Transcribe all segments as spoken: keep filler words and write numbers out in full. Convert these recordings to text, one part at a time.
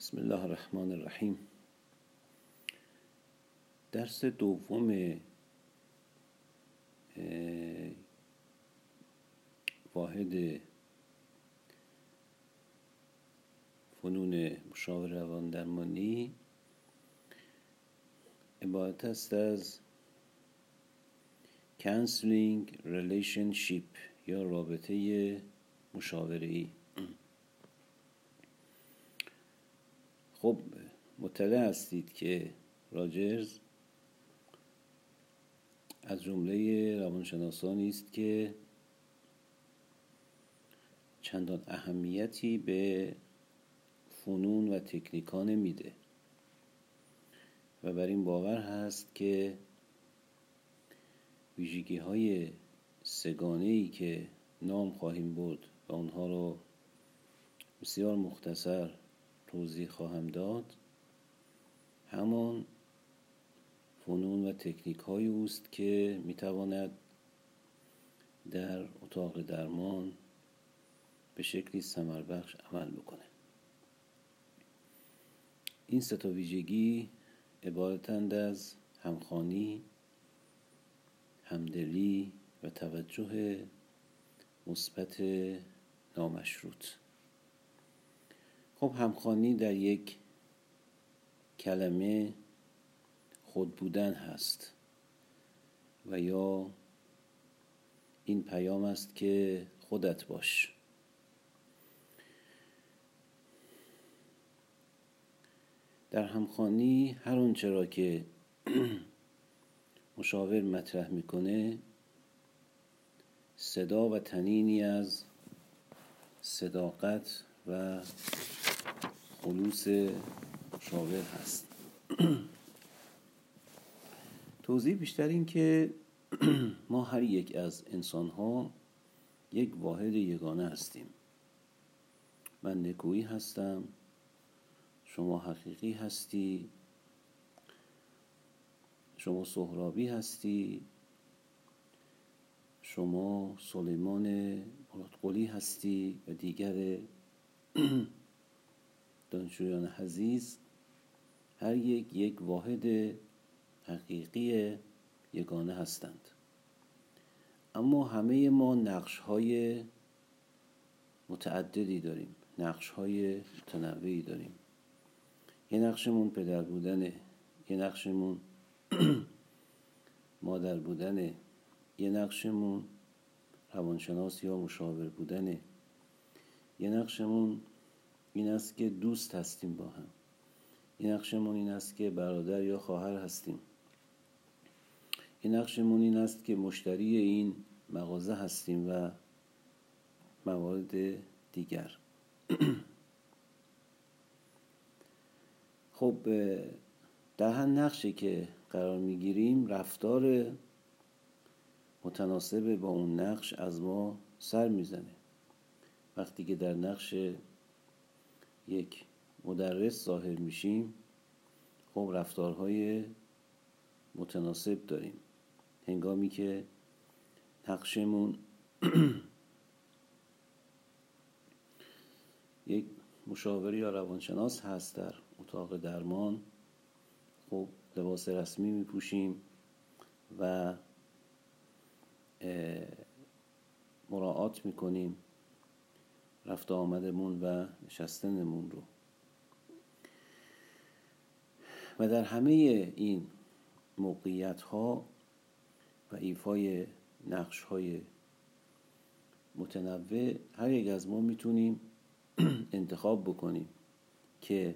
بسم الله الرحمن الرحیم. درس دوم واحد فنون مشاور روان درمانی عبارت است از Counseling Relationship یا رابطه مشاوره‌ای. خب مطلع هستید که راجرز از جمله روانشناسانی است که چندان اهمیتی به فنون و تکنیک‌ها نمیده و بر این باور هست که ویژگی‌های سه‌گانه‌ای که نام خواهیم برد و آنها رو بسیار مختصر توضیح خواهم داد همان فنون و تکنیک های اوست که میتواند در اتاق درمان به شکلی ثمربخش عمل بکنه. این سه تا ویژگی عبارتند از همخوانی، همدلی و توجه مثبت نامشروط. خب همخوانی در یک کلمه خود بودن هست و یا این پیام است که خودت باش. در همخوانی هر آنچه را که مشاور مطرح میکنه صدا و طنینی از صداقت و خلوص مشاور هست. توضیح بیشتر این که ما هر یک از انسان‌ها یک واحد یگانه هستیم. من نکویی هستم، شما حقیقی هستی، شما سهرابی هستی، شما سلیمان مرادقلی هستی و دیگر دانشجویان عزیز. هر یک یک واحد حقیقی یگانه هستند، اما همه ما نقش‌های متعددی داریم، نقش‌های متنوعی داریم. یه نقشمون پدر بودنه، یه نقشمون مادر بودنه، یه نقشمون روانشناس یا مشاور بودنه، یه نقشمون این است که دوست هستیم با هم، یه نقشمون این است که برادر یا خواهر هستیم، یه نقشمون این است که مشتری این مغازه هستیم و موارد دیگر. خب در هر نقشی که قرار میگیریم رفتار متناسب با اون نقش از ما سر میزنه. وقتی که در نقش یک مدرس ظاهر میشیم خب رفتارهای متناسب داریم. هنگامی که نقشمون یک مشاور یا روانشناس هست در اتاق درمان، خب لباس رسمی میپوشیم و مراعات میکنیم رفت آمدمون و نشستنمون رو. و در همه این موقعیت ها و ایفای نقش های متنوع هر یک از ما میتونیم انتخاب بکنیم که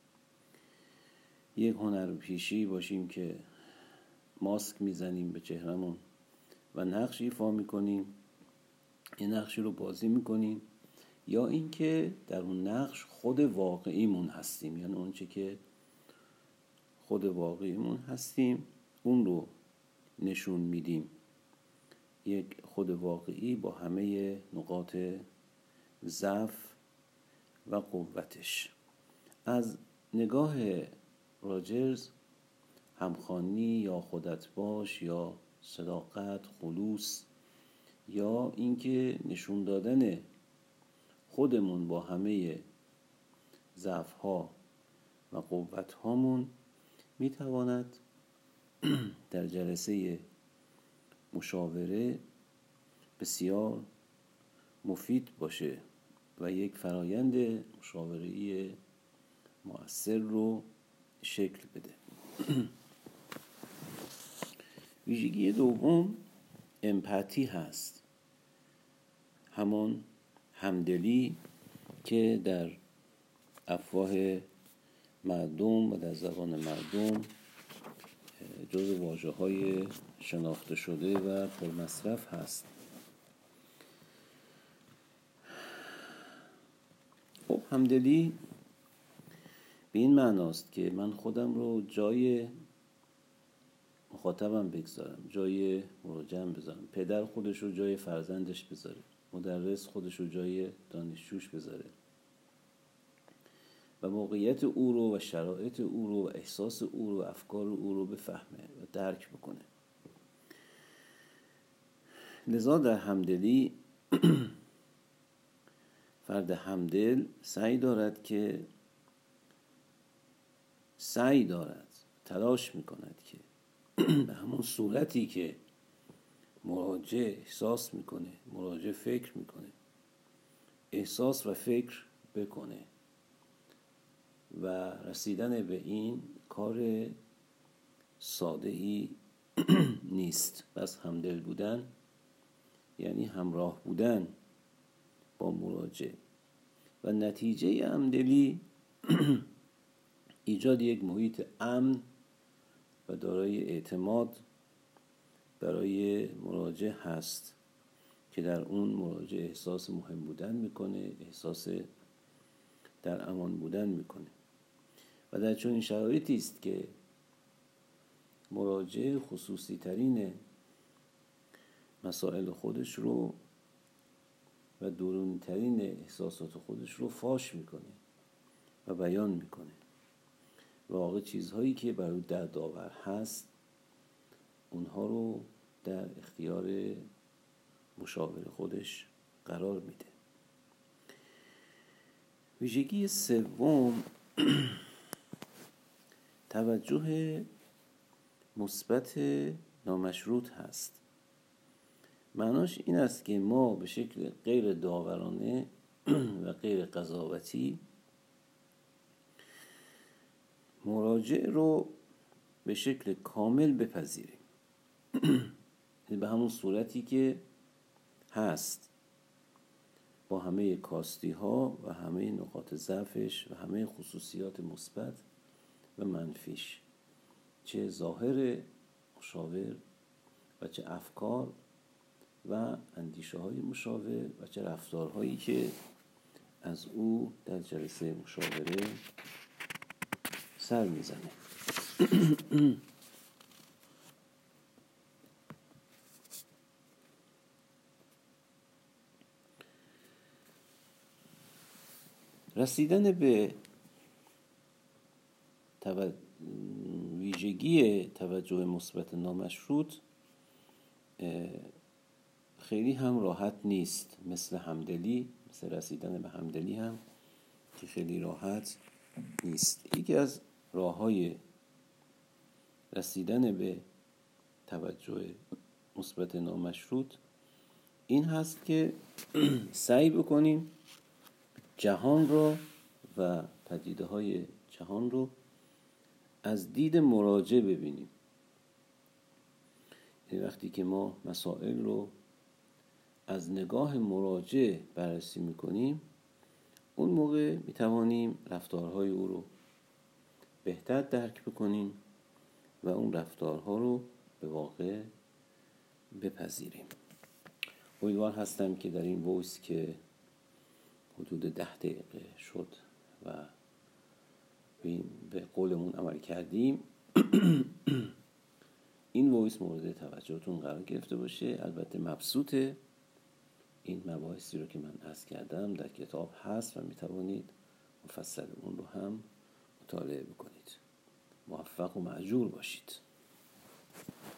یک هنرپیشه باشیم که ماسک میزنیم به چهرمون و نقش ایفا میکنیم، یه نقشی رو بازی میکنیم، یا اینکه در اون نقش خود واقعیمون هستیم، یعنی اون چه که خود واقعیمون هستیم اون رو نشون میدیم. یک خود واقعی با همه نقاط ضعف و قوتش. از نگاه راجرز همخوانی یا خودت باش یا صداقت، خلوص یا اینکه نشون دادن خودمون با همه ضعف‌ها و قوت هامون میتواند در جلسه مشاوره بسیار مفید باشه و یک فرایند مشاوره‌ای مؤثر رو شکل بده. ویژگی دوم امپاتی هست، همون همدلی که در افواه مردم و در زبان مردم جز واژه‌های شناخته شده و پرمصرف هست. خب همدلی به این معناست که من خودم رو جای مخاطبم بگذارم، جای مراجعم بذارم، پدر خودش رو جای فرزندش بذاره، مدرس خودش رو جای دانشجوش بذاره و موقعیت او رو و شرایط او رو و احساس او رو و افکار او رو بفهمه و درک بکنه. لذا در همدلی فرد همدل سعی دارد که سعی دارد تلاش میکند که به همون صورتی که مراجع احساس میکنه، مراجع فکر میکنه، احساس و فکر بکنه و رسیدن به این کار ساده ای نیست. بس همدل بودن یعنی همراه بودن با مراجع و نتیجه همدلی ایجاد یک محیط امن و دارای اعتماد برای مراجع هست که در اون مراجع احساس مهم بودن میکنه، احساس در امان بودن میکنه و در چنین شرایطی است که مراجع خصوصی ترین مسائل خودش رو و درونی ترین احساسات خودش رو فاش میکنه و بیان میکنه و واقع چیزهایی که برای دردآور هست اونها رو در اختیار مشاور خودش قرار میده. ویژگی سوم توجه مثبت نامشروط هست. معناش این است که ما به شکل غیر داورانه و غیر قضاوتی مراجع رو به شکل کامل بپذیریم به همون صورتی که هست، با همه کاستی ها و همه نقاط ضعفش و همه خصوصیات مثبت و منفیش، چه ظاهر مشاور و چه افکار و اندیشه های مشاور و چه رفتارهایی که از او در جلسه مشاوره سر میزنه. رسیدن به تو... ویژگی توجه مثبت نامشروط خیلی هم راحت نیست، مثل همدلی، مثل رسیدن به همدلی هم که خیلی راحت نیست. یکی از راه‌های رسیدن به توجه مثبت نامشروط این هست که سعی بکنیم جهان رو و پدیده‌های جهان رو از دید مراجع ببینیم. یعنی وقتی که ما مسائل رو از نگاه مراجع بررسی میکنیم، اون موقع میتوانیم رفتارهای او رو بهتر درک بکنیم و اون رفتارها رو به واقع بپذیریم. امیدوار هستم که در این وایس که حدود ده دقیقه شد و به قولمون عمل کردیم این وایس مورد توجهتون قرار گرفته باشه. البته مبسوط این مباحثی رو که من عرض کردم در کتاب هست و میتوانید مفصل اون رو هم مطالعه بکنید. موفق و مأجور باشید.